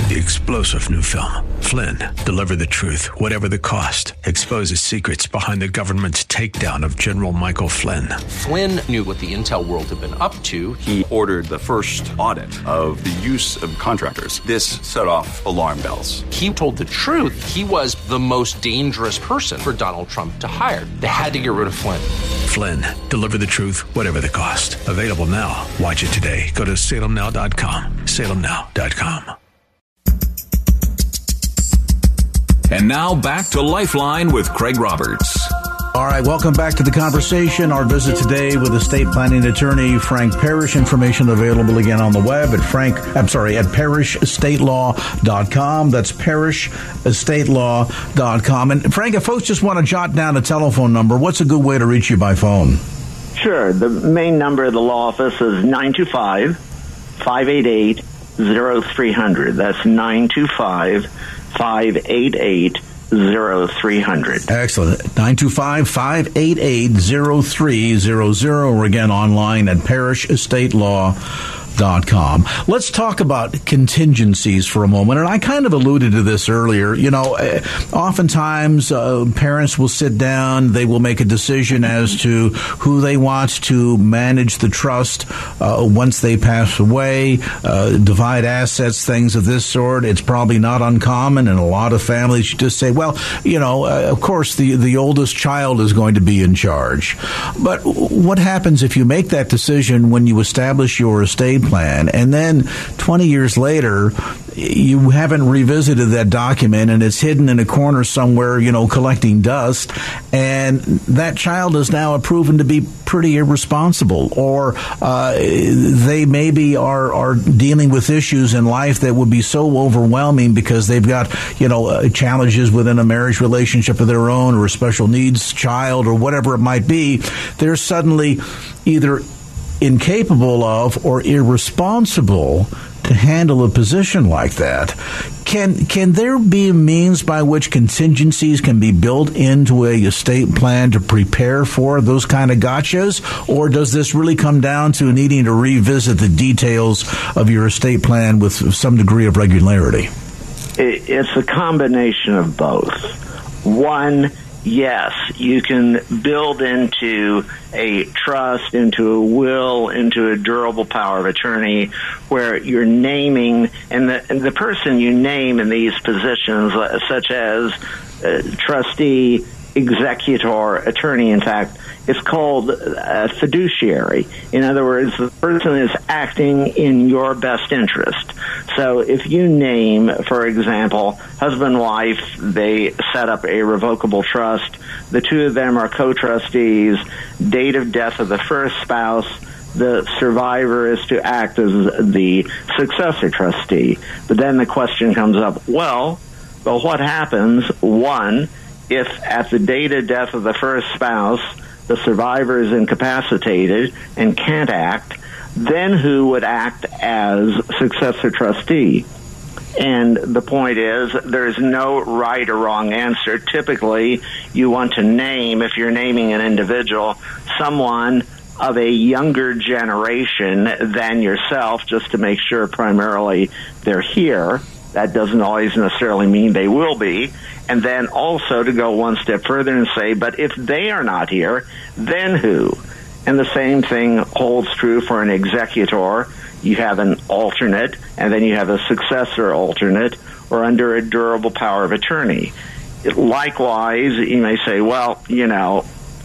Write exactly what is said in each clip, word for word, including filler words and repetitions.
The explosive new film, Flynn, deliver the truth, whatever the cost, exposes secrets behind the government's takedown of General Michael Flynn. Flynn knew what the intel world had been up to. He ordered the first audit of the use of contractors. This set off alarm bells. He told the truth. He was the most dangerous person for Donald Trump to hire. They had to get rid of Flynn. Flynn, deliver the truth, whatever the cost. Available now. Watch it today. Go to salem now dot com. salem now dot com. And now back to Lifeline with Craig Roberts. All right, welcome back to the conversation. Our visit today with estate planning attorney Frank Parrish. Information available again on the web at Frank, I'm sorry, at parish estate law dot com. That's parish estate law dot com. And Frank, if folks just want to jot down a telephone number, what's a good way to reach you by phone? Sure. The main number of the law office is nine two five, five eight eight, zero three zero zero. That's nine two five, five eight eight, zero three zero zero. Excellent. nine two five, five eight eight, zero three zero zero, or again online at parish estate law dot com. Let's talk about contingencies for a moment. And I kind of alluded to this earlier. You know, oftentimes uh, parents will sit down, they will make a decision as to who they want to manage the trust uh, once they pass away, uh, divide assets, things of this sort. It's probably not uncommon in a lot of families. You just say, well, you know, uh, of course, the, the oldest child is going to be in charge. But what happens if you make that decision when you establish your estate plan, and then twenty years later, you haven't revisited that document and it's hidden in a corner somewhere, you know, collecting dust, and that child is now proven to be pretty irresponsible, or uh, they maybe are, are dealing with issues in life that would be so overwhelming because they've got, you know, uh, challenges within a marriage relationship of their own, or a special needs child, or whatever it might be. They're suddenly either incapable of or irresponsible to handle a position like that. Can can there be a means by which contingencies can be built into a estate plan to prepare for those kind of gotchas? Or does this really come down to needing to revisit the details of your estate plan with some degree of regularity? It's a combination of both. One, yes, you can build into a trust, into a will, into a durable power of attorney where you're naming, and the, and the person you name in these positions, uh, such as uh, trustee, executor, attorney, in fact, it's called a fiduciary. In other words, the person is acting in your best interest. So if you name, for example, husband, wife, they set up a revocable trust, the two of them are co-trustees, date of death of the first spouse, the survivor is to act as the successor trustee. But then the question comes up, well, well, what happens, one, if at the date of death of the first spouse, the survivor is incapacitated and can't act, then who would act as successor trustee? And the point is, there is no right or wrong answer. Typically, you want to name, if you're naming an individual, someone of a younger generation than yourself, just to make sure primarily they're here. That doesn't always necessarily mean they will be. And then also to go one step further and say, but if they are not here, then who? And the same thing holds true for an executor. You have an alternate, and then you have a successor alternate, or under a durable power of attorney. Likewise, you may say, well, you know,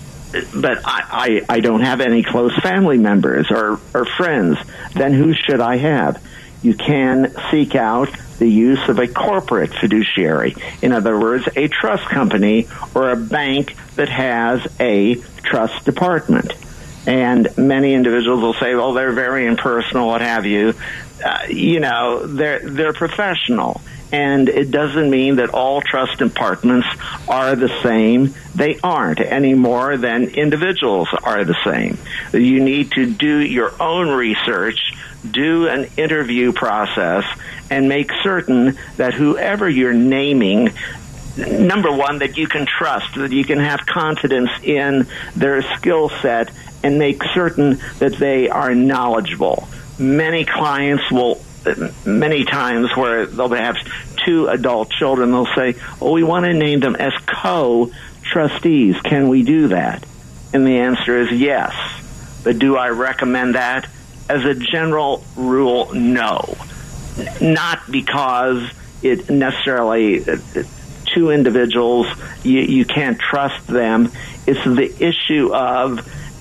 but I, I, I don't have any close family members or, or friends. Then who should I have? You can seek out the use of a corporate fiduciary. In other words, a trust company or a bank that has a trust department. And many individuals will say, well, they're very impersonal, what have you. Uh, you know, they're they're professional. And it doesn't mean that all trust departments are the same. They aren't any more than individuals are the same. You need to do your own research, do an interview process, and make certain that whoever you're naming, number one, that you can trust, that you can have confidence in their skill set, and make certain that they are knowledgeable. Many clients will many times where they'll have two adult children, they'll say, oh, we want to name them as co-trustees. Can we do that? And the answer is yes. But do I recommend that? As a general rule, no. Not because it necessarily, two individuals, you, you can't trust them. It's the issue of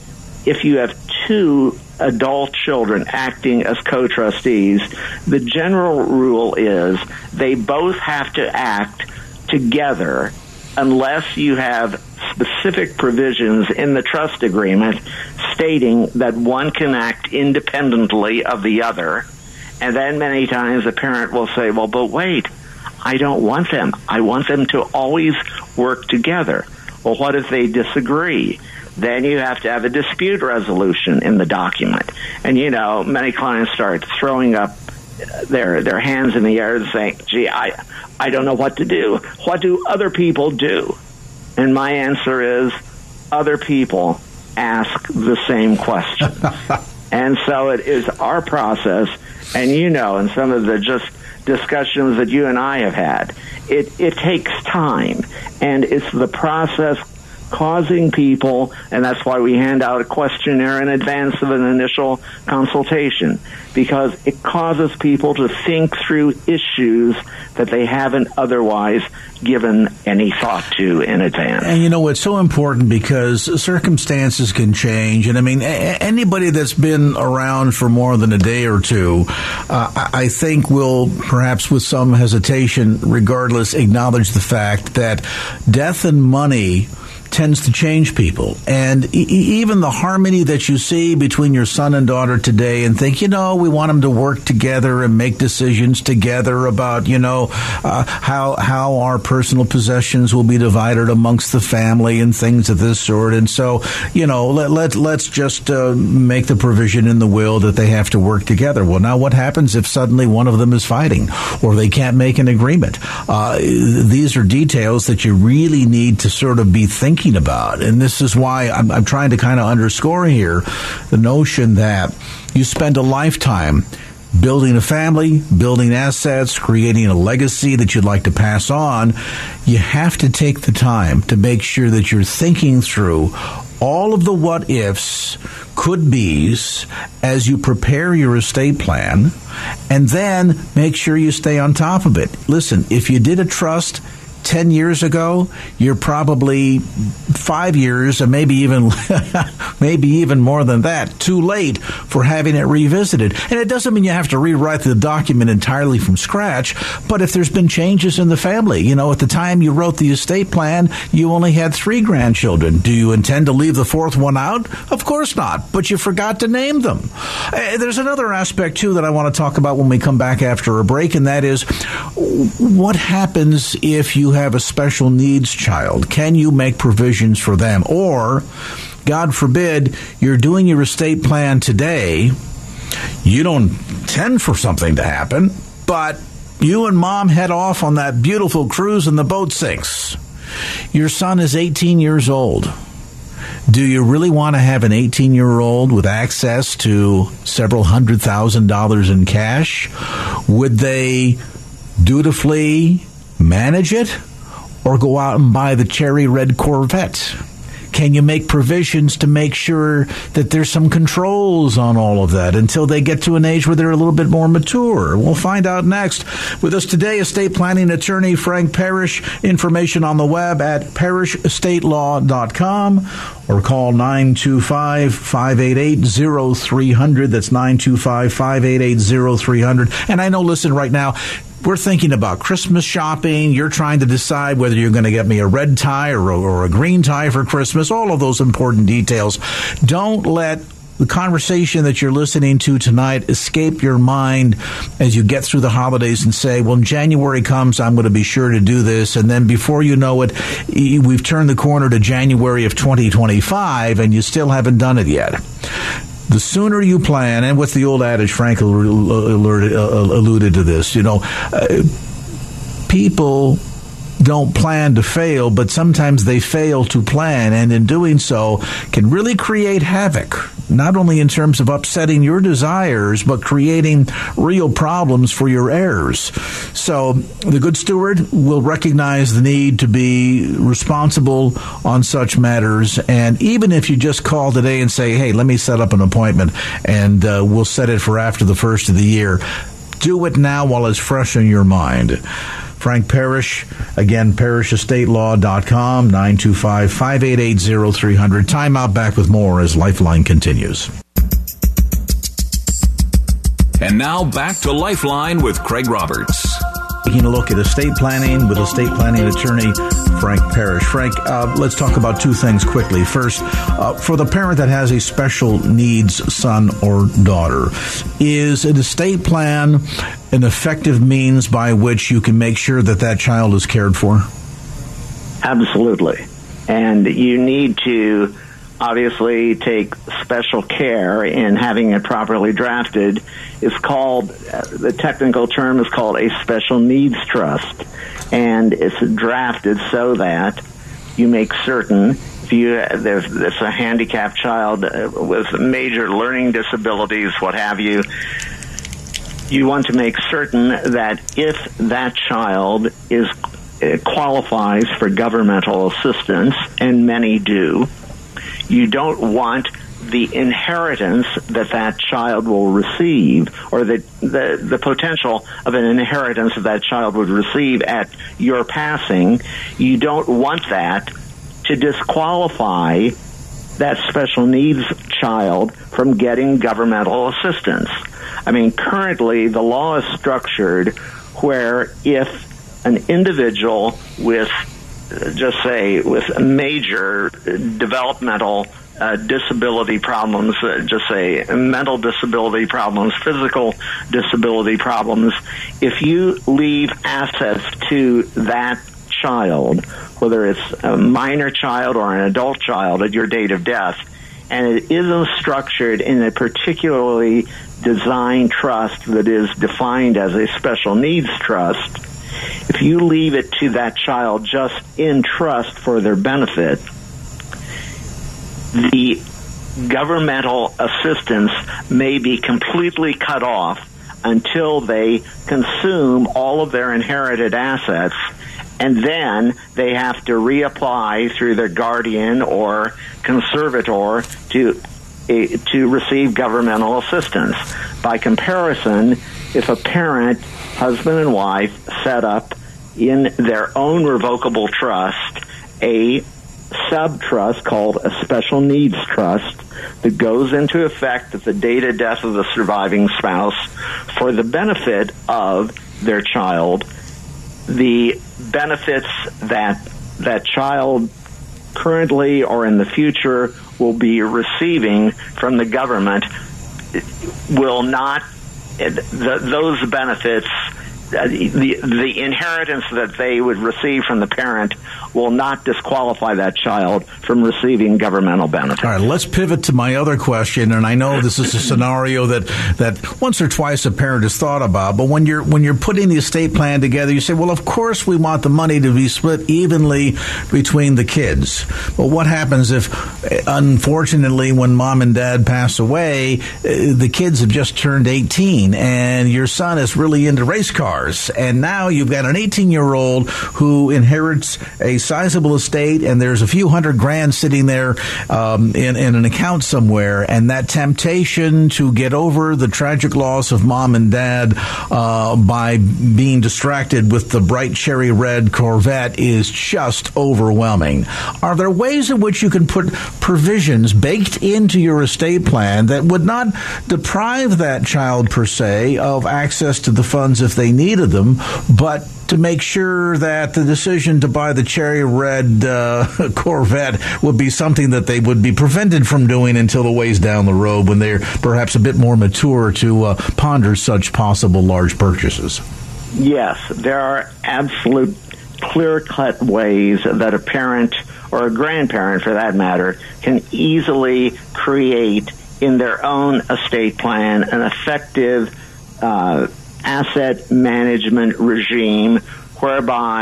if you have two adult children acting as co-trustees, the general rule is they both have to act together unless you have specific provisions in the trust agreement stating that one can act independently of the other. And then many times the parent will say, well, but wait, I don't want them. I want them to always work together. Well, what if they disagree? Then you have to have a dispute resolution in the document. And, you know, many clients start throwing up their their hands in the air and saying, gee, I, I don't know what to do. What do other people do? And my answer is, other people ask the same question. And so it is our process, and you know, in some of the just discussions that you and I have had, it, it takes time, and it's the process causing people, and that's why we hand out a questionnaire in advance of an initial consultation, because it causes people to think through issues that they haven't otherwise given any thought to in advance. And you know, it's so important because circumstances can change. And I mean, a- anybody that's been around for more than a day or two, uh, I think will perhaps with some hesitation, regardless, acknowledge the fact that death and money tends to change people. And e- even the harmony that you see between your son and daughter today and think, you know, we want them to work together and make decisions together about, you know, uh, how how our personal possessions will be divided amongst the family and things of this sort. And so, you know, let, let, let's just uh, make the provision in the will that they have to work together. Well, now what happens if suddenly one of them is fighting or they can't make an agreement? Uh, these are details that you really need to sort of be thinking about. And this is why I'm, I'm trying to kind of underscore here the notion that you spend a lifetime building a family, building assets, creating a legacy that you'd like to pass on. You have to take the time to make sure that you're thinking through all of the what ifs, could be's as you prepare your estate plan, and then make sure you stay on top of it. Listen, if you did a trust ten years ago, you're probably five years, or maybe even maybe even more than that, too late for having it revisited. And it doesn't mean you have to rewrite the document entirely from scratch, but if there's been changes in the family, you know, at the time you wrote the estate plan, you only had three grandchildren. Do you intend to leave the fourth one out? Of course not, but you forgot to name them. Uh, there's another aspect, too, that I want to talk about when we come back after a break, and that is, what happens if you have a special needs child? Can you make provisions for them? Or, God forbid, you're doing your estate plan today, you don't intend for something to happen, but you and mom head off on that beautiful cruise and the boat sinks. Your son is eighteen years old. Do you really want to have an eighteen-year-old with access to several hundred thousand dollars in cash? Would they dutifully manage it, or go out and buy the cherry red Corvette? Can you make provisions to make sure that there's some controls on all of that until they get to an age where they're a little bit more mature? We'll find out next. With us today, estate planning attorney Frank Parrish. Information on the web at parish estate law dot com, or call nine two five, five eight eight, zero three zero zero. That's nine two five, five eight eight, zero three zero zero. And I know, listen, right now, we're thinking about Christmas shopping. You're trying to decide whether you're going to get me a red tie or a, or a green tie for Christmas, all of those important details. Don't let the conversation that you're listening to tonight escape your mind as you get through the holidays and say, well, when January comes, I'm going to be sure to do this. And then before you know it, we've turned the corner to January of twenty twenty-five, and you still haven't done it yet. The sooner you plan, and what's the old adage, Frank alluded, alluded to this, you know, uh, people don't plan to fail, but sometimes they fail to plan, and in doing so can really create havoc not only in terms of upsetting your desires, but creating real problems for your heirs. So the good steward will recognize the need to be responsible on such matters. And even if you just call today and say, hey, let me set up an appointment and uh, we'll set it for after the first of the year, do it now while it's fresh in your mind. Frank Parrish, again, parish estate law dot com, nine two five, five eight eight, zero three zero zero. Time out, back with more as Lifeline continues. And now back to Lifeline with Craig Roberts. Taking a look at estate planning with estate planning attorney Frank Parrish. Frank, uh, let's talk about two things quickly. First, uh, for the parent that has a special needs son or daughter, is an estate plan an effective means by which you can make sure that that child is cared for? Absolutely. And you need to obviously take special care in having it properly drafted. It's called, uh, the technical term is called a special needs trust. And it's drafted so that you make certain if you, there's, there's a handicapped child uh, with major learning disabilities, what have you, you want to make certain that if that child is uh, qualifies for governmental assistance, and many do, you don't want the inheritance that that child will receive, or the, the the potential of an inheritance that that child would receive at your passing. You don't want that to disqualify that special needs child from getting governmental assistance. I mean, currently the law is structured where if an individual with, just say, with major developmental uh, disability problems, uh, just say mental disability problems, physical disability problems, if you leave assets to that child, whether it's a minor child or an adult child at your date of death, and it isn't structured in a particularly designed trust that is defined as a special needs trust, if you leave it to that child just in trust for their benefit, the governmental assistance may be completely cut off until they consume all of their inherited assets, and then they have to reapply through their guardian or conservator to uh, to receive governmental assistance. By comparison, if a parent, husband and wife, set up in their own revocable trust a sub-trust called a special needs trust that goes into effect at the date of death of the surviving spouse for the benefit of their child, the benefits that that child currently or in the future will be receiving from the government will not, the, those benefits, uh, the, the inheritance that they would receive from the parent will not disqualify that child from receiving governmental benefits. All right, let's pivot to my other question, and I know this is a scenario that, that once or twice a parent has thought about, but when you're when you're putting the estate plan together, you say, well, of course we want the money to be split evenly between the kids. But what happens if, unfortunately, when mom and dad pass away, the kids have just turned eighteen, and your son is really into race cars, and now you've got an eighteen-year-old who inherits a sizable estate, and there's a few hundred grand sitting there um, in, in an account somewhere, and that temptation to get over the tragic loss of mom and dad uh, by being distracted with the bright cherry red Corvette is just overwhelming. Are there ways in which you can put provisions baked into your estate plan that would not deprive that child, per se, of access to the funds if they needed them, but to make sure that the decision to buy the cherry red uh, Corvette would be something that they would be prevented from doing until a ways down the road when they're perhaps a bit more mature to uh, ponder such possible large purchases? Yes, there are absolute clear-cut ways that a parent, or a grandparent for that matter, can easily create in their own estate plan an effective uh asset management regime whereby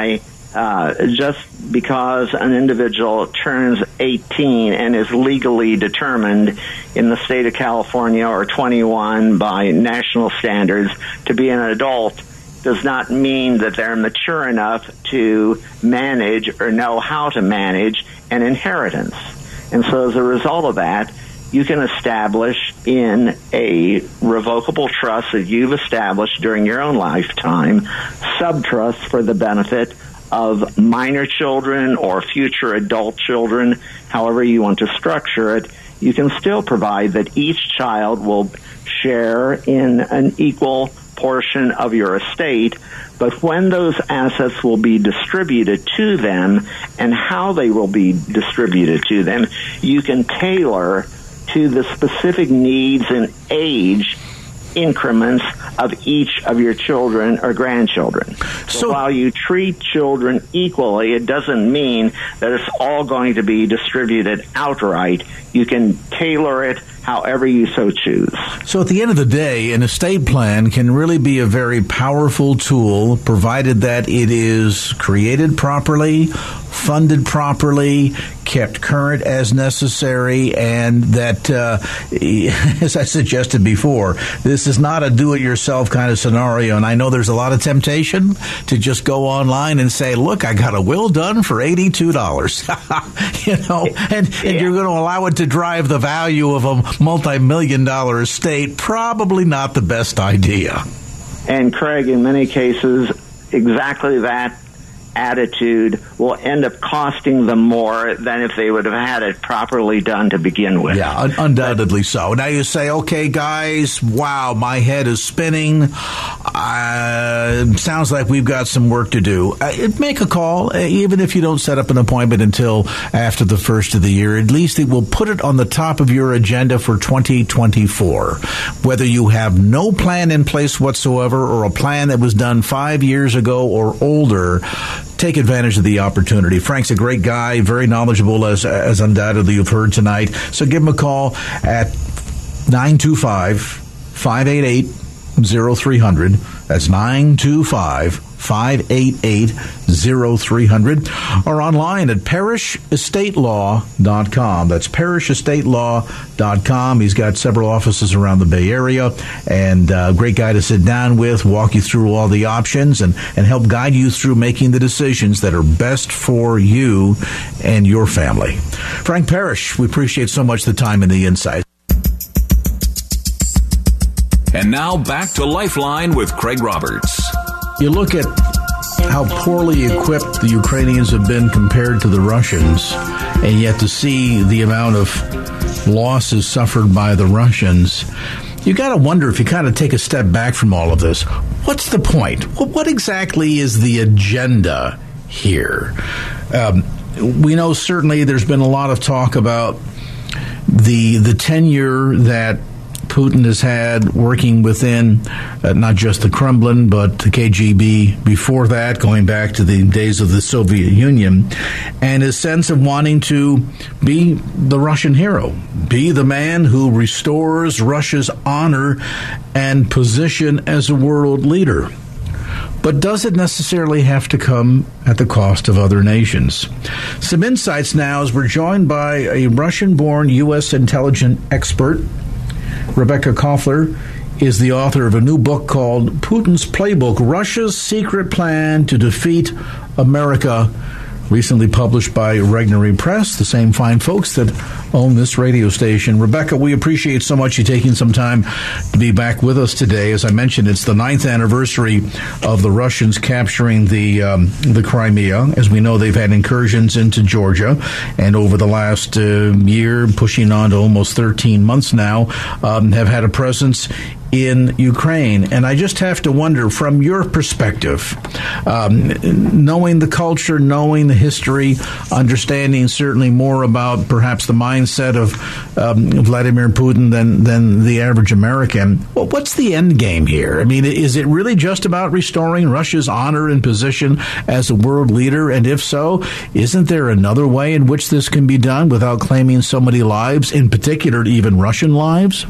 uh, just because an individual turns eighteen and is legally determined in the state of California or twenty-one by national standards to be an adult does not mean that they're mature enough to manage or know how to manage an inheritance. And so as a result of that, you can establish in a revocable trust that you've established during your own lifetime, sub-trusts for the benefit of minor children or future adult children, however you want to structure it. You can still provide that each child will share in an equal portion of your estate, but when those assets will be distributed to them and how they will be distributed to them, you can tailor to the specific needs and age increments of each of your children or grandchildren. So, so while you treat children equally, it doesn't mean that it's all going to be distributed outright. You can tailor it however you so choose. So at the end of the day, an estate plan can really be a very powerful tool, provided that it is created properly, funded properly, kept current as necessary, and that, uh, as I suggested before, this is not a do-it-yourself kind of scenario. And I know there's a lot of temptation to just go online and say, look, I got a will done for eighty-two dollars. you know, and, and yeah. You're going to allow it to drive the value of a multi-million dollar estate. Probably not the best idea. And Craig, in many cases, exactly that attitude will end up costing them more than if they would have had it properly done to begin with. Yeah, un- undoubtedly but, so. Now you say, okay, guys, wow, my head is spinning. Uh, sounds like we've got some work to do. Uh, make a call, uh, even if you don't set up an appointment until after the first of the year. At least it will put it on the top of your agenda for twenty twenty-four. Whether you have no plan in place whatsoever or a plan that was done five years ago or older, take advantage of the opportunity. Frank's a great guy, very knowledgeable, as as undoubtedly you've heard tonight. So give him a call at nine two five, five eight eight, zero three zero zero. That's nine two five, five eight eight, zero three zero zero. Or online at parish estate law dot com. That's parish estate law dot com. He's got several offices around the Bay Area, and a uh, great guy to sit down with, walk you through all the options, and, and help guide you through making the decisions that are best for you and your family. Frank Parrish, we appreciate so much the time and the insight. And now back to Lifeline with Craig Roberts. You look at how poorly equipped the Ukrainians have been compared to the Russians, and yet to see the amount of losses suffered by the Russians, you got to wonder, if you kind of take a step back from all of this, what's the point? What exactly is the agenda here? Um, we know certainly there's been a lot of talk about the the tenure that Putin has had working within uh, not just the Kremlin, but the K G B before that, going back to the days of the Soviet Union, and his sense of wanting to be the Russian hero, be the man who restores Russia's honor and position as a world leader. But does it necessarily have to come at the cost of other nations? Some insights now, as we're joined by a Russian-born U S intelligence expert. Rebecca Koffler is the author of a new book called Putin's Playbook, Russia's Secret Plan to Defeat America, recently published by Regnery Press, the same fine folks that own this radio station. Rebecca, we appreciate so much you taking some time to be back with us today. As I mentioned, it's the ninth anniversary of the Russians capturing the um, the Crimea. As we know, they've had incursions into Georgia, and over the last uh, year, pushing on to almost thirteen months now, um, have had a presence in Ukraine. And I just have to wonder, from your perspective, um, knowing the culture, knowing the history, understanding certainly more about perhaps the mindset of um, Vladimir Putin than, than the average American, well, what's the end game here? I mean, is it really just about restoring Russia's honor and position as a world leader? And if so, isn't there another way in which this can be done without claiming so many lives, in particular even Russian lives?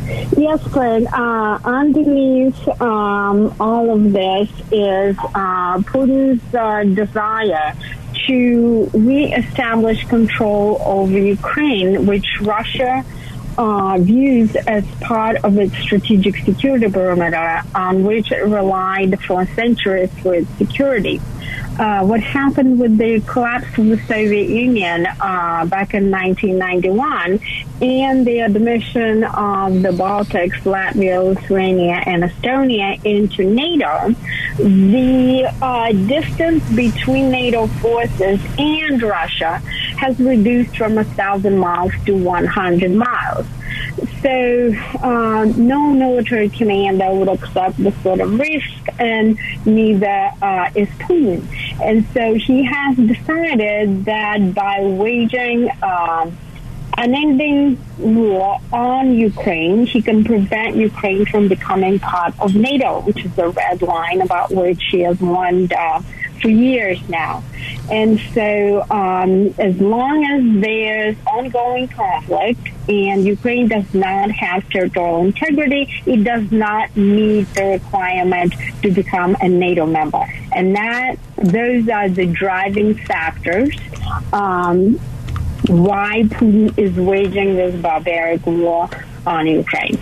Yes, Craig. Uh, underneath um, all of this is uh, Putin's uh, desire to reestablish control over Ukraine, which Russia uh, views as part of its strategic security perimeter, on which it relied for centuries for its security. Uh, what happened with the collapse of the Soviet Union uh, back in nineteen ninety-one and the admission of the Baltics, Latvia, Lithuania, and Estonia into NATO, the uh, distance between NATO forces and Russia has reduced from one thousand miles to one hundred miles. So uh, no military commander would accept this sort of risk, and neither uh, is Putin. And so he has decided that by waging uh, an ending war on Ukraine, he can prevent Ukraine from becoming part of NATO, which is the red line about which he has warned uh, for years now. And so um, as long as there's ongoing conflict and Ukraine does not have territorial integrity, it does not meet the requirement to become a NATO member. And that those are the driving factors um, why Putin is waging this barbaric war on Ukraine.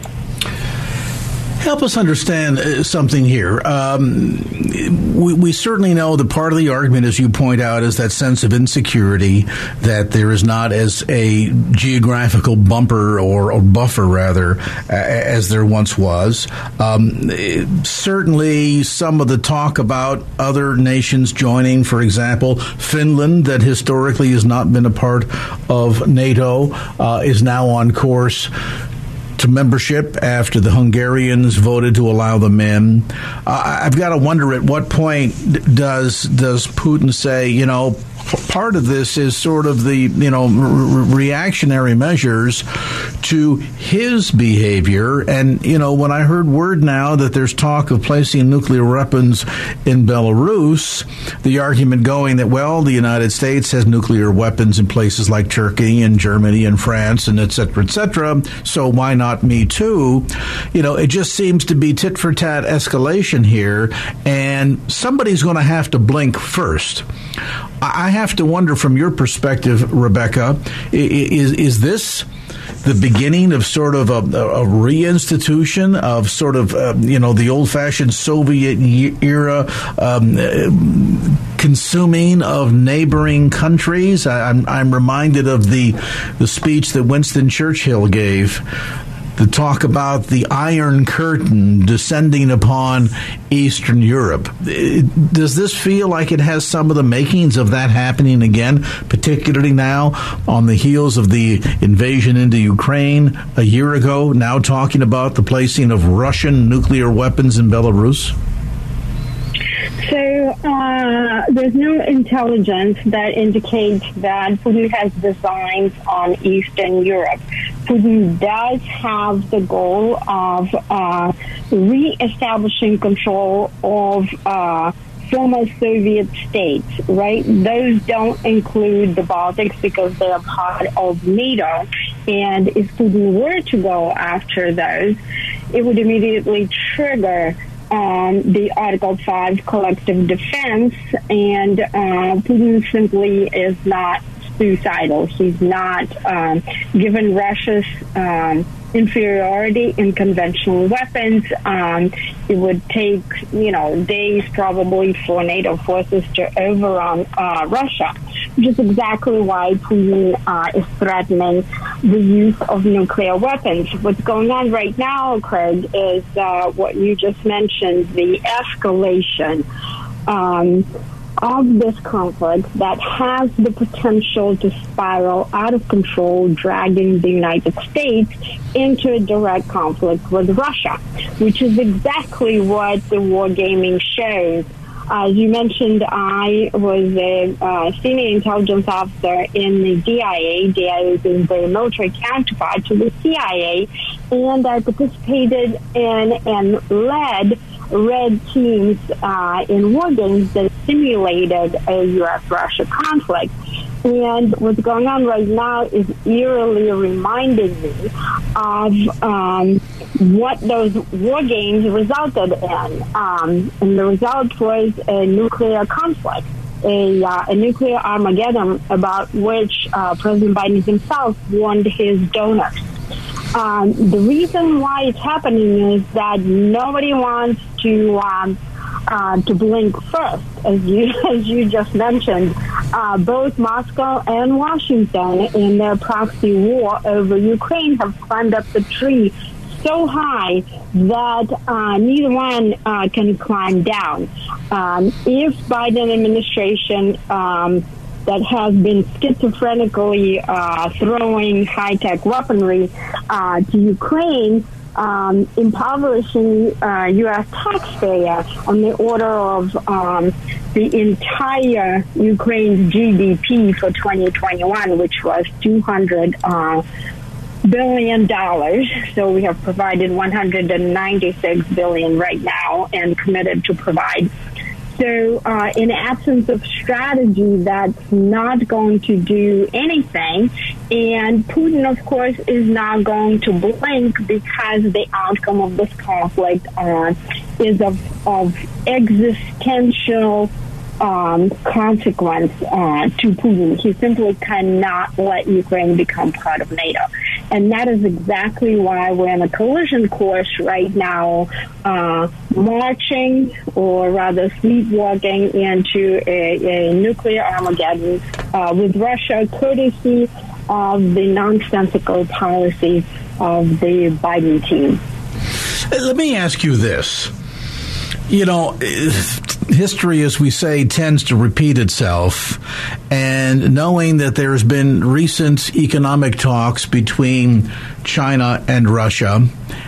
Help us understand uh, something here. Um, we, we certainly know that part of the argument, as you point out, is that sense of insecurity, that there is not as a geographical bumper or, or buffer, rather, uh, as there once was. Um, certainly, some of the talk about other nations joining, for example, Finland, that historically has not been a part of NATO, uh, is now on course to membership after the Hungarians voted to allow them in. Uh, I've got to wonder, at what point does does Putin say, you know, part of this is sort of the, you know, re- reactionary measures to his behavior. And, you know, when I heard word now that there's talk of placing nuclear weapons in Belarus, the argument going that, well, the United States has nuclear weapons in places like Turkey and Germany and France and et cetera, et cetera, so why not me too? You know, it just seems to be tit for tat escalation here, and somebody's going to have to blink first. I have to wonder, from your perspective, Rebecca, is is this the beginning of sort of a, a reinstitution of sort of, uh, you know, the old-fashioned Soviet era um, consuming of neighboring countries? I, I'm, I'm reminded of the the speech that Winston Churchill gave, the talk about the Iron Curtain descending upon Eastern Europe. Does this feel like it has some of the makings of that happening again, particularly now on the heels of the invasion into Ukraine a year ago, now talking about the placing of Russian nuclear weapons in Belarus? So uh, there's no intelligence that indicates that Putin has designs on Eastern Europe. Putin does have the goal of uh, reestablishing control of uh, former Soviet states, right? Those don't include the Baltics because they are part of NATO. And if Putin were to go after those, it would immediately trigger Um, the Article five collective defense, and uh, Putin simply is not suicidal. He's not, um, given Russia's um, inferiority in conventional weapons, um, it would take, you know, days probably for NATO forces to overrun uh, Russia, which is exactly why Putin uh, is threatening the use of nuclear weapons. What's going on right now, Craig, is uh, what you just mentioned, the escalation um, of this conflict that has the potential to spiral out of control, dragging the United States into a direct conflict with Russia, which is exactly what the wargaming shows. As you mentioned, I was a uh, senior intelligence officer in the D I A. D I A is the military counterpart to the C I A, and I participated in and led red teams uh, in war games that simulated a U S Russia conflict. And what's going on right now is eerily reminding me of um, what those war games resulted in. Um, and the result was a nuclear conflict, a, uh, a nuclear Armageddon about which uh, President Biden himself warned his donors. Um, the reason why it's happening is that nobody wants to um, uh, to blink first, as you as you just mentioned. Uh, both Moscow and Washington, in their proxy war over Ukraine, have climbed up the tree so high that uh, neither one uh, can climb down. Um, if Biden administration um, that has been schizophrenically uh, throwing high-tech weaponry uh, to Ukraine, um, impoverishing uh, U S taxpayer on the order of um, the entire Ukraine's G D P for twenty twenty-one, which was two hundred uh, billion dollars. So we have provided one hundred ninety-six billion right now and committed to provide. So uh, in absence of strategy, that's not going to do anything. And Putin, of course, is not going to blink because the outcome of this conflict uh, is of, of existential um, consequence uh, to Putin. He simply cannot let Ukraine become part of NATO. And that is exactly why we're in a collision course right now, uh, marching, or rather sleepwalking, into a, a nuclear Armageddon uh, with Russia, courtesy of the nonsensical policies of the Biden team. Let me ask you this. You know, history, as we say, tends to repeat itself. And knowing that there's been recent economic talks between China and Russia,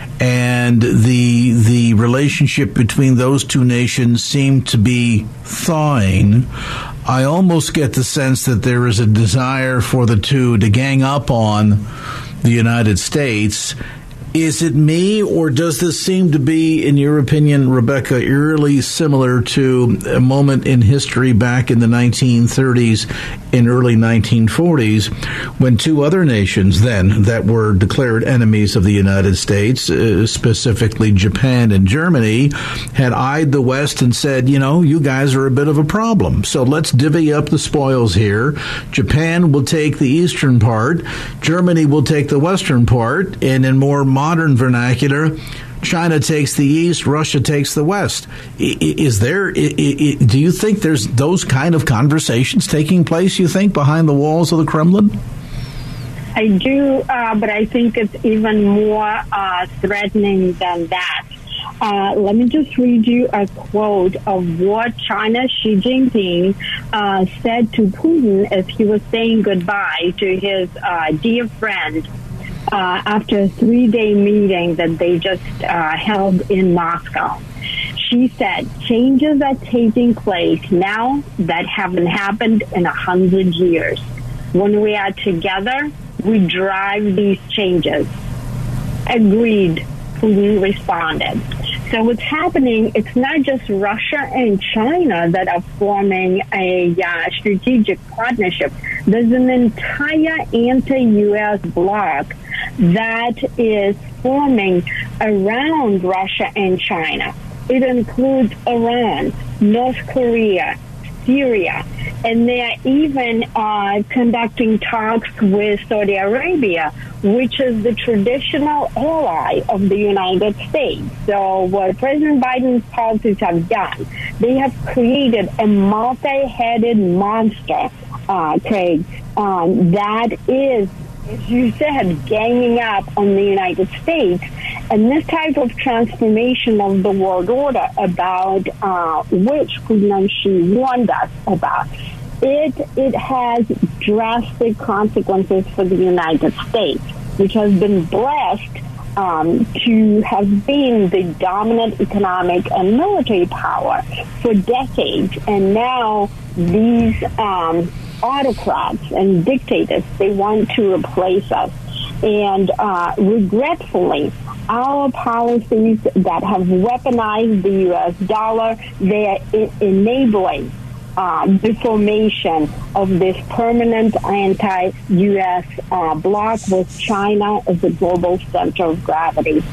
and the the relationship between those two nations seemed to be thawing, I almost get the sense that there is a desire for the two to gang up on the United States. Is it me, or does this seem to be, in your opinion, Rebecca, eerily similar to a moment in history back in the nineteen thirties and early nineteen forties when two other nations then that were declared enemies of the United States, uh, specifically Japan and Germany, had eyed the West and said, you know, you guys are a bit of a problem, so let's divvy up the spoils here. Japan will take the eastern part, Germany will take the western part, and in more modern vernacular, China takes the east, Russia takes the west. Is there, do you think there's those kind of conversations taking place, you think, behind the walls of the Kremlin? I do, uh, but I think it's even more uh, threatening than that. Uh, let me just read you a quote of what China's Xi Jinping uh, said to Putin as he was saying goodbye to his uh, dear friend Uh, after a three-day meeting that they just uh, held in Moscow. She said, changes are taking place now that haven't happened in a hundred years. When we are together, we drive these changes. Agreed, Putin responded. So what's happening, it's not just Russia and China that are forming a uh, strategic partnership. There's an entire anti-U S bloc that is forming around Russia and China. It includes Iran, North Korea, Syria, and they're even uh, conducting talks with Saudi Arabia, which is the traditional ally of the United States. So what President Biden's policies have done, they have created a multi-headed monster, uh, Craig, um, that is, as you said, ganging up on the United States. And this type of transformation of the world order about uh, which Putin and Xi warned us about, it it has drastic consequences for the United States, which has been blessed um, to have been the dominant economic and military power for decades. And now these um, autocrats and dictators, they want to replace us. And uh, regretfully, our policies that have weaponized the U S dollar, they are I- enabling uh, the formation of this permanent anti-U S uh, bloc with China as the global center of gravity.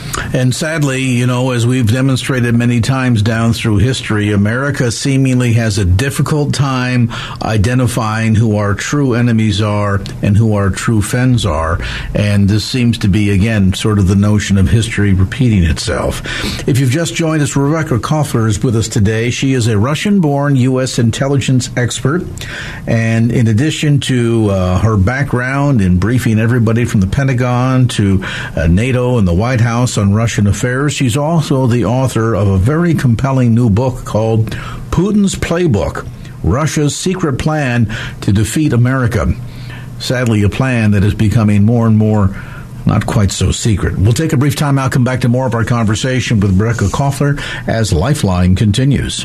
And sadly, you know, as we've demonstrated many times down through history, America seemingly has a difficult time identifying who our true enemies are and who our true friends are. And this seems to be, again, sort of the notion of history repeating itself. If you've just joined us, Rebecca Koffler is with us today. She is a Russian-born U S intelligence expert. And in addition to uh, her background in briefing everybody from the Pentagon to uh, NATO and the White House on Russian affairs, she's also the author of a very compelling new book called Putin's Playbook, Russia's Secret Plan to Defeat America. Sadly, a plan that is becoming more and more not quite so secret. We'll take a brief time out, come back to more of our conversation with Rebecca Koffler as Lifeline continues.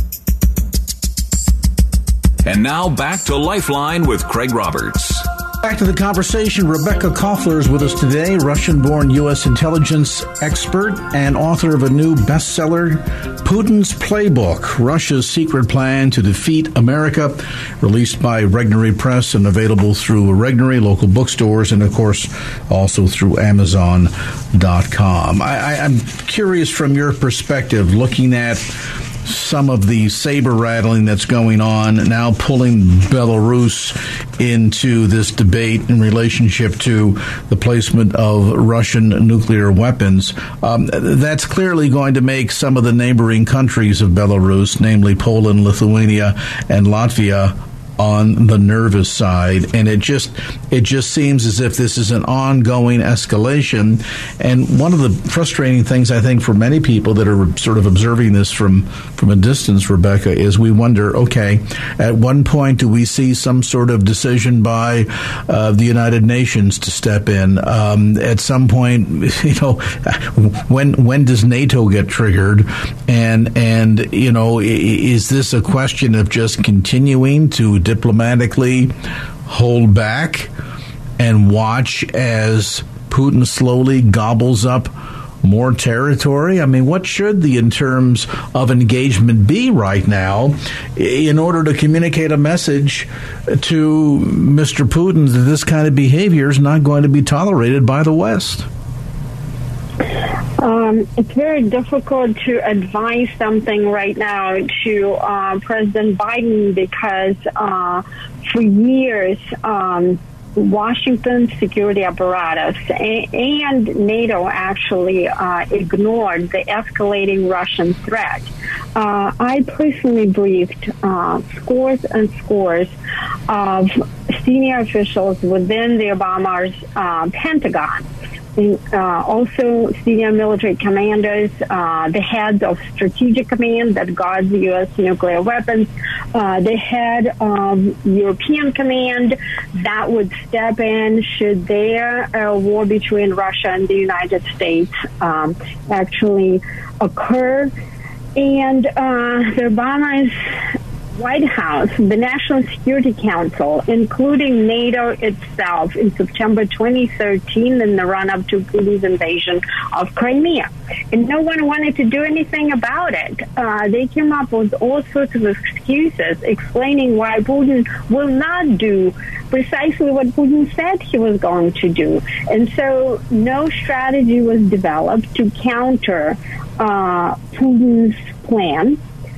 And now back to Lifeline with Craig Roberts. Back to the conversation. Rebecca Koffler is with us today, Russian-born U S intelligence expert and author of a new bestseller, Putin's Playbook, Russia's Secret Plan to Defeat America, released by Regnery Press and available through Regnery, local bookstores, and, of course, also through Amazon dot com. I, I, I'm curious from your perspective, looking at some of the saber rattling that's going on, now pulling Belarus into this debate in relationship to the placement of Russian nuclear weapons. Um, that's clearly going to make some of the neighboring countries of Belarus, namely Poland, Lithuania, and Latvia, on the nervous side, and it just it just seems as if this is an ongoing escalation. And one of the frustrating things, I think, for many people that are sort of observing this from from a distance, Rebecca, is we wonder, okay, at one point do we see some sort of decision by uh, the United Nations to step in? Um, at some point, you know, when when does NATO get triggered? And and you know, is this a question of just continuing to diplomatically hold back and watch as Putin slowly gobbles up more territory? I mean, what should the in terms of engagement be right now in order to communicate a message to Mister Putin that this kind of behavior is not going to be tolerated by the West? Um, it's very difficult to advise something right now to uh, President Biden because uh, for years, um, Washington's security apparatus and NATO actually uh, ignored the escalating Russian threat. Uh, I personally briefed uh, scores and scores of senior officials within the Obama's uh, Pentagon. Uh, also, senior military commanders, uh, the heads of strategic command that guards the U S nuclear weapons, uh, the head of European command that would step in should there a war between Russia and the United States um, actually occur. And uh, the Obama's White House, the National Security Council, including NATO itself in September twenty thirteen in the run-up to Putin's invasion of Crimea. And no one wanted to do anything about it. Uh, they came up with all sorts of excuses explaining why Putin will not do precisely what Putin said he was going to do. And so no strategy was developed to counter uh, Putin's plan.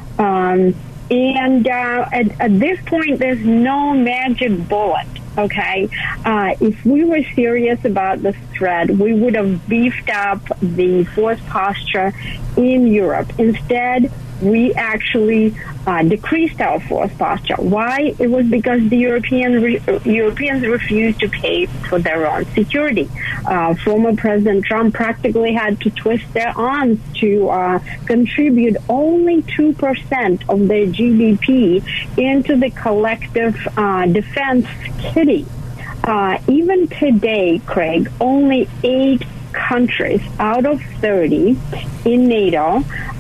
Um, And uh, at, at this point, there's no magic bullet, okay? Uh, if we were serious about this threat, we would have beefed up the force posture in Europe. Instead, we actually uh, decreased our force posture. Why? It was because the European re- Europeans refused to pay for their own security. Uh, former President Trump practically had to twist their arms to uh, contribute only two percent of their G D P into the collective uh, defense kitty. Uh, even today, Craig, only eight countries out of thirty in NATO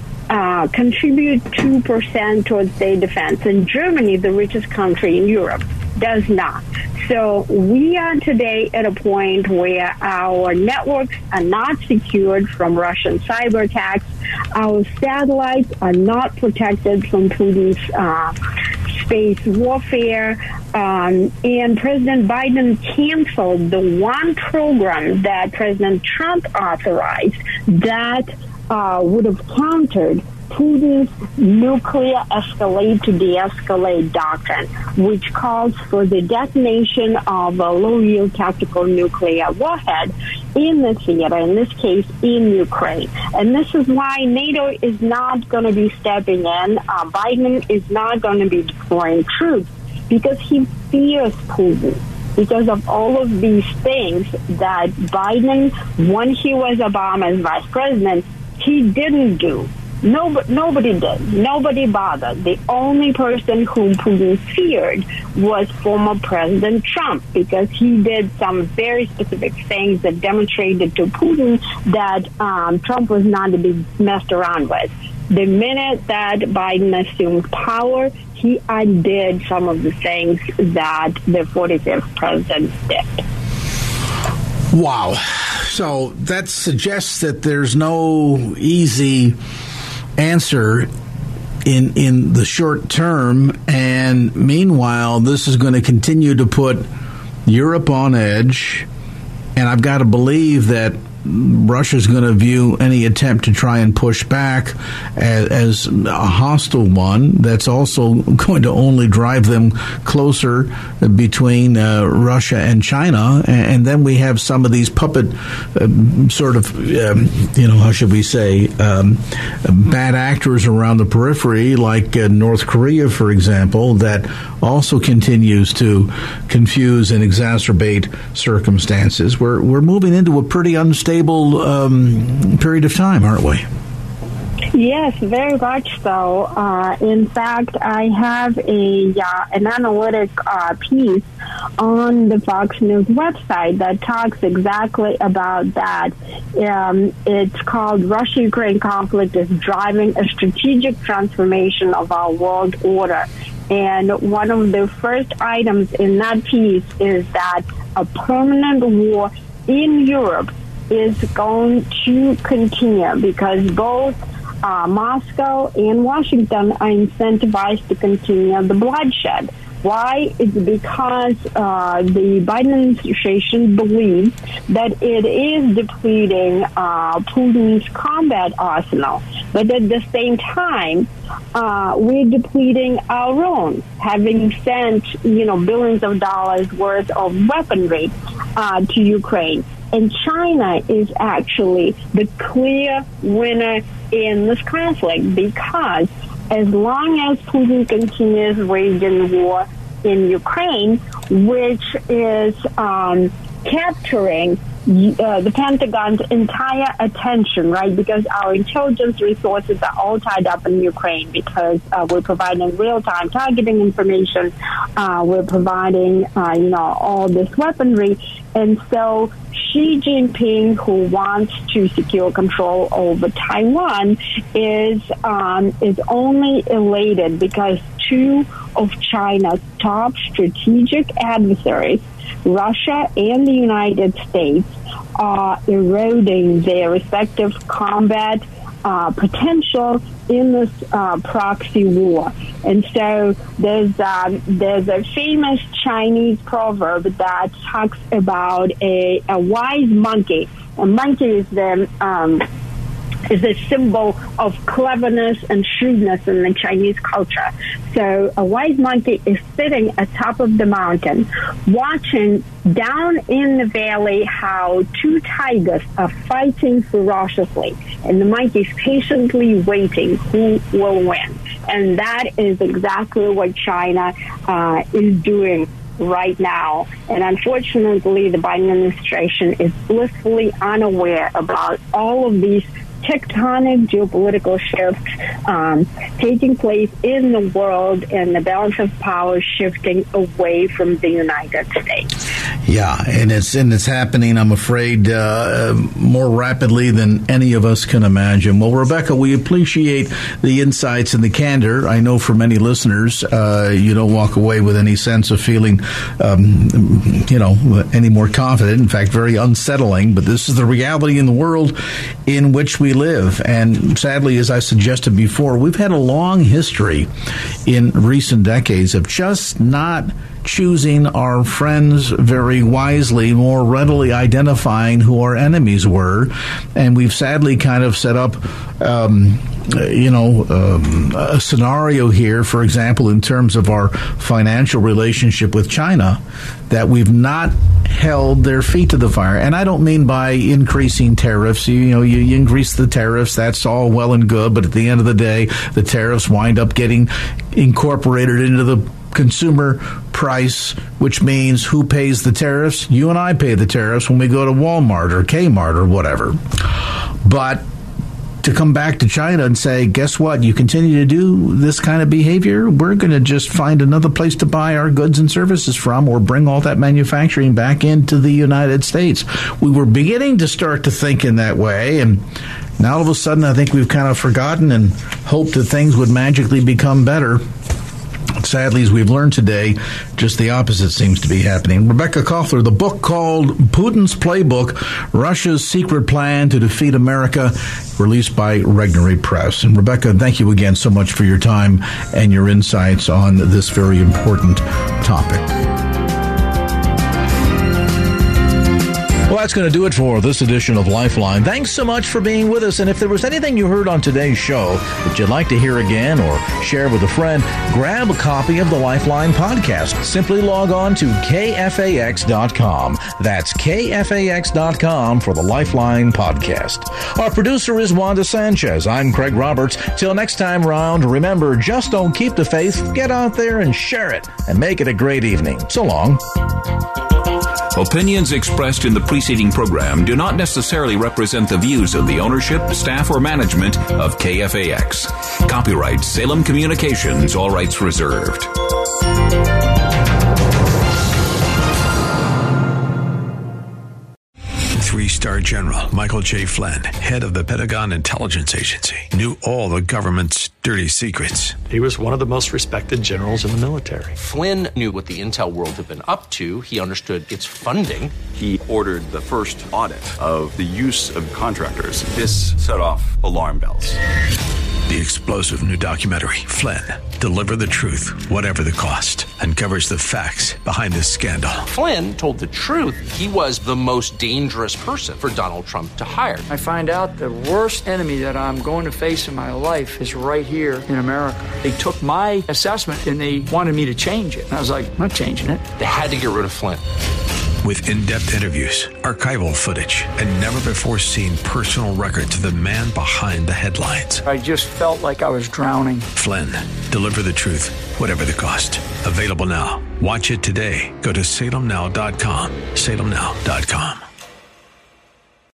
Uh, contribute two percent towards their defense. And Germany, the richest country in Europe, does not. So we are today at a point where our networks are not secured from Russian cyber attacks. Our satellites are not protected from Putin's uh, space warfare. Um, and President Biden canceled the one program that President Trump authorized that uh, would have countered Putin's nuclear escalate to de-escalate doctrine, which calls for the detonation of a low-yield tactical nuclear warhead in the theater, in this case, in Ukraine. And this is why NATO is not going to be stepping in. Uh, Biden is not going to be deploying troops because he fears Putin. Because of all of these things that Biden, when he was Obama's vice president, he didn't do. Nobody, nobody did. Nobody bothered. The only person whom Putin feared was former President Trump, because he did some very specific things that demonstrated to Putin that um, Trump was not to be messed around with. The minute that Biden assumed power, he undid some of the things that the forty-fifth president did. Wow. So that suggests that there's no easy answer in in the short term, and meanwhile this is going to continue to put Europe on edge, and I've got to believe that Russia's going to view any attempt to try and push back as, as a hostile one. That's also going to only drive them closer between uh, Russia and China. And, and then we have some of these puppet uh, sort of, um, you know, how should we say, um, bad actors around the periphery, like uh, North Korea, for example, that also continues to confuse and exacerbate circumstances. We're, we're moving into a pretty unstable Um, period of time, aren't we? Yes, very much so. Uh, in fact, I have a uh, an analytic uh, piece on the Fox News website that talks exactly about that. Um, it's called Russia-Ukraine conflict is driving a strategic transformation of our world order. And one of the first items in that piece is that a permanent war in Europe is going to continue because both uh, Moscow and Washington are incentivized to continue the bloodshed. Why? It's because uh, the Biden administration believes that it is depleting uh, Putin's combat arsenal. But at the same time, uh, we're depleting our own, having sent, you know, billions of dollars worth of weaponry uh, to Ukraine. And China is actually the clear winner in this conflict because as long as Putin continues waging war in Ukraine, which is um, capturing uh, the Pentagon's entire attention, right? Because our intelligence resources are all tied up in Ukraine because uh, we're providing real-time targeting information. Uh, we're providing, uh, you know, all this weaponry. And so Xi Jinping, who wants to secure control over Taiwan, is um, is only elated because two of China's top strategic adversaries, Russia and the United States, are eroding their respective combat uh, potential in this uh, proxy war. And so there's um, there's a famous Chinese proverb that talks about a, a wise monkey. A monkey is the um, is a symbol of cleverness and shrewdness in the Chinese culture. So a wise monkey is sitting atop of the mountain, watching down in the valley how two tigers are fighting ferociously. And the monkey is patiently waiting who will win. And that is exactly what China uh, is doing right now. And unfortunately, the Biden administration is blissfully unaware about all of these tectonic geopolitical shifts um, taking place in the world and the balance of power shifting away from the United States. Yeah, and it's and it's happening, I'm afraid, uh, more rapidly than any of us can imagine. Well, Rebecca, we appreciate the insights and the candor. I know for many listeners, uh, you don't walk away with any sense of feeling, um, you know, any more confident. In fact, very unsettling. But this is the reality in the world in which we live. And sadly, as I suggested before, we've had a long history in recent decades of just not choosing our friends very wisely, more readily identifying who our enemies were. And we've sadly kind of set up, um, you know, um, a scenario here, for example, in terms of our financial relationship with China, that we've not held their feet to the fire. And I don't mean by increasing tariffs. You, you know, you, you increase the tariffs, that's all well and good, but at the end of the day, the tariffs wind up getting incorporated into the consumer price, which means who pays the tariffs? You and I pay the tariffs when we go to Walmart or Kmart or whatever. But to come back to China and say, guess what, you continue to do this kind of behavior, we're going to just find another place to buy our goods and services from, or bring all that manufacturing back into the United States. We were beginning to start to think in that way, and now all of a sudden I think we've kind of forgotten and hoped that things would magically become better. Sadly, as we've learned today, just the opposite seems to be happening. Rebecca Koffler, the book called Putin's Playbook, Russia's Secret Plan to Defeat America, released by Regnery Press. And Rebecca, thank you again so much for your time and your insights on this very important topic. Well, that's going to do it for this edition of Lifeline. Thanks so much for being with us. And if there was anything you heard on today's show that you'd like to hear again or share with a friend, grab a copy of the Lifeline podcast. Simply log on to K F A X dot com. That's K F A X dot com for the Lifeline podcast. Our producer is Wanda Sanchez. I'm Craig Roberts. Till next time round, remember, just don't keep the faith. Get out there and share it and make it a great evening. So long. Opinions expressed in the preceding program do not necessarily represent the views of the ownership, staff, or management of K F A X. Copyright Salem Communications, all rights reserved. Three-star General Michael J. Flynn, head of the Pentagon Intelligence Agency, knew all the government's dirty secrets. He was one of the most respected generals in the military. Flynn knew what the intel world had been up to. He understood its funding. He ordered the first audit of the use of contractors. This set off alarm bells. The explosive new documentary, Flynn, Deliver the Truth, Whatever the Cost, uncovers the facts behind this scandal. Flynn told the truth. He was the most dangerous person for Donald Trump to hire. I find out the worst enemy that I'm going to face in my life is right here in America. They took my assessment and they wanted me to change it. And I was like, I'm not changing it. They had to get rid of Flynn. With in-depth interviews, archival footage, and never-before-seen personal records of the man behind the headlines. I just felt like I was drowning. Flynn, Deliver the Truth, Whatever the Cost. Available now. Watch it today. Go to salem now dot com. salem now dot com.